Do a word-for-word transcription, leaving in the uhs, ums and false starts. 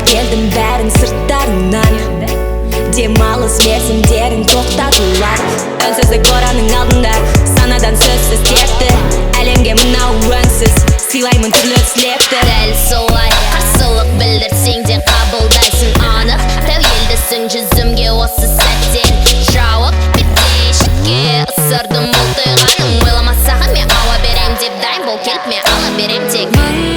келдім бәрін сырттарыңнан. Демалыс мерзімдерін тоқтатулар. Үнсіздік боранның алдында санадан сөзсіз кетті. Әлемге мынау үнсіз сыйлаймын түрлі тілекті. Дәл солай қарсылық білдірсең де қабылдайсың анық. Тәуелдісің жүзімге осы сәттен жауып бітешікке ысырдым бұлтығаным. Ойламасағым мен ауа берем деп дайын бол келіп мен ала берем тек.